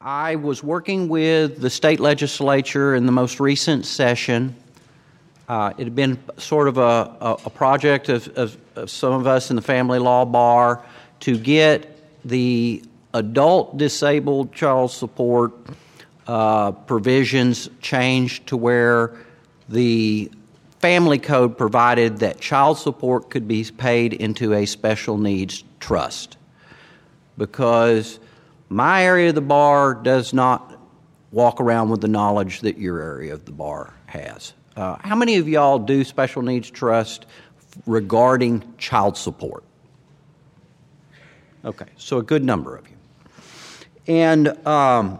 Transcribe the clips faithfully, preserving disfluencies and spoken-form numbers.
I was working with the state legislature in the most recent session. Uh, it had been sort of a, a, a project of, of, of some of us in the family law bar to get the adult disabled child support uh, provisions changed to where the family code provided that child support could be paid into a special needs trust. Because my area of the bar does not walk around with the knowledge that your area of the bar has. Uh, how many of y'all do special needs trust regarding child support? Okay, so a good number of you. And um,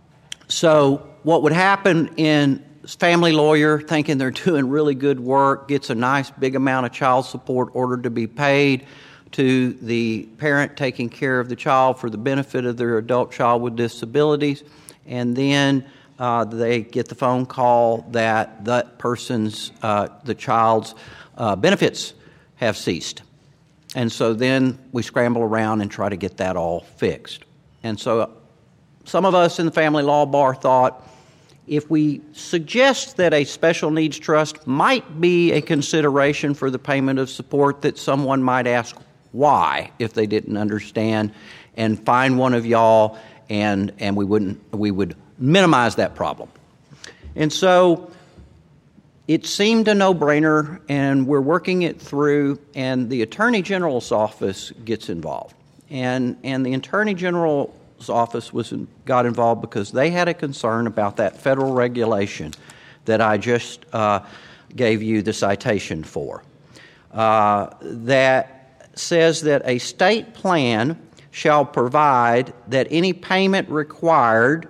so what would happen in family lawyer, thinking they're doing really good work, gets a nice big amount of child support ordered to be paid to the parent taking care of the child for the benefit of their adult child with disabilities, and then uh, they get the phone call that that person's, uh, the child's uh, benefits have ceased. And so then we scramble around and try to get that all fixed. And so some of us in the family law bar thought, if we suggest that a special needs trust might be a consideration for the payment of support, that someone might ask why if they didn't understand, and find one of y'all, and and we wouldn't we would minimize that problem. And so it seemed a no-brainer, and we're working it through, and the Attorney General's office gets involved. And and the Attorney General's office was got involved because they had a concern about that federal regulation that I just uh, gave you the citation for. Uh, that says that a state plan shall provide that any payment required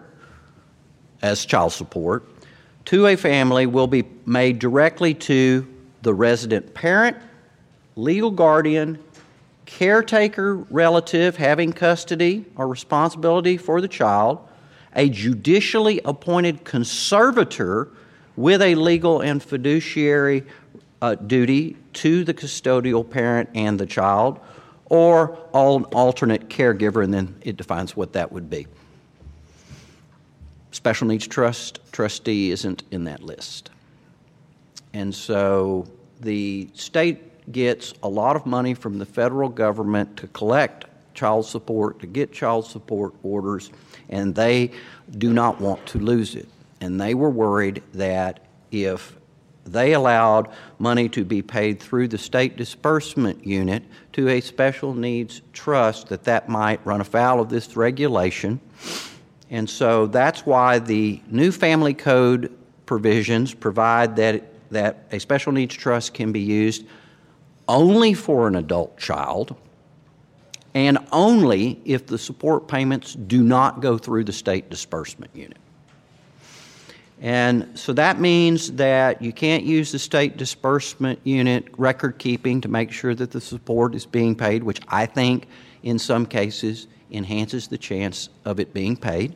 as child support to a family will be made directly to the resident parent, legal guardian, caretaker relative having custody or responsibility for the child, a judicially appointed conservator with a legal and fiduciary uh, duty to the custodial parent and the child, or an alternate caregiver, and then it defines what that would be. Special needs trust trustee isn't in that list. And so the state gets a lot of money from the federal government to collect child support, to get child support orders, and they do not want to lose it. And they were worried that if they allowed money to be paid through the state disbursement unit to a special needs trust, that that might run afoul of this regulation. And so that's why the new family code provisions provide that, that a special needs trust can be used only for an adult child and only if the support payments do not go through the state disbursement unit. And so that means that you can't use the state disbursement unit record keeping to make sure that the support is being paid, which I think in some cases enhances the chance of it being paid.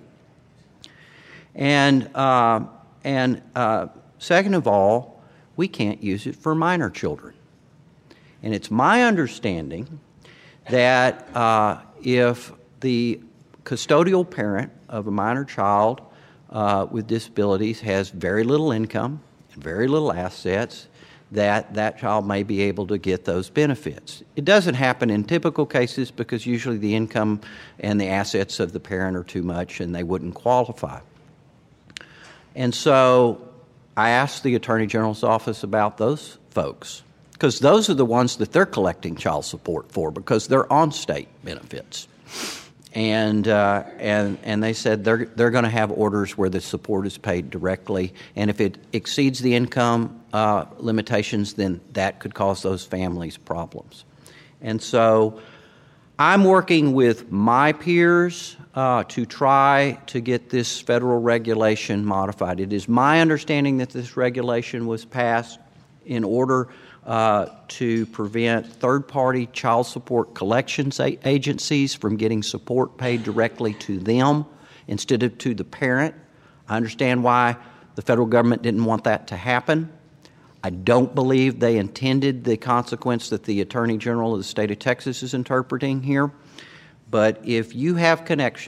And, uh, and uh, second of all, we can't use it for minor children. And it's my understanding that uh, if the custodial parent of a minor child Uh, with disabilities has very little income and very little assets, that that child may be able to get those benefits. It doesn't happen in typical cases because usually the income and the assets of the parent are too much and they wouldn't qualify. And so I asked the Attorney General's office about those folks, because those are the ones that they're collecting child support for because they're on state benefits. And uh, and and they said they're they're going to have orders where the support is paid directly, and if it exceeds the income uh, limitations, then that could cause those families problems. And so, I'm working with my peers uh, to try to get this federal regulation modified. It is my understanding that this regulation was passed in order Uh, to prevent third-party child support collections a- agencies from getting support paid directly to them instead of to the parent. I understand why the federal government didn't want that to happen. I don't believe they intended the consequence that the Attorney General of the state of Texas is interpreting here. But if you have connections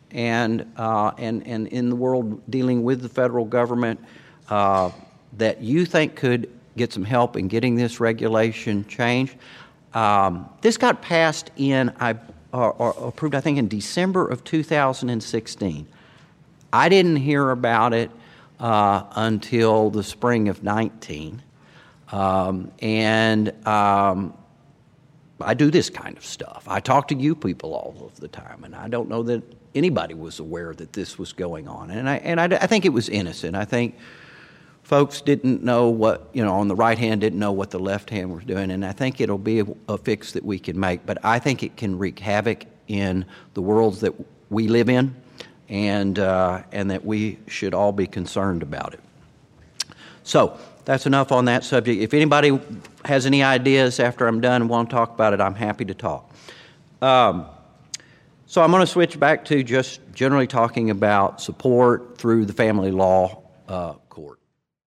and, uh, and, and in the world dealing with the federal government uh, that you think could get some help in getting this regulation changed. Um, this got passed in, I, or, or approved, I think, in December of two thousand sixteen. I didn't hear about it uh, until the spring of nineteen. Um, and um, I do this kind of stuff. I talk to you people all of the time, and I don't know that anybody was aware that this was going on. And I and I, I think it was innocent. I think folks didn't know what, you know, on the right hand didn't know what the left hand was doing, and I think it'll be a, a fix that we can make. But I think it can wreak havoc in the worlds that we live in, and uh, and that we should all be concerned about it. So that's enough on that subject. If anybody has any ideas after I'm done and want to talk about it, I'm happy to talk. Um, so I'm going to switch back to just generally talking about support through the family law uh, court.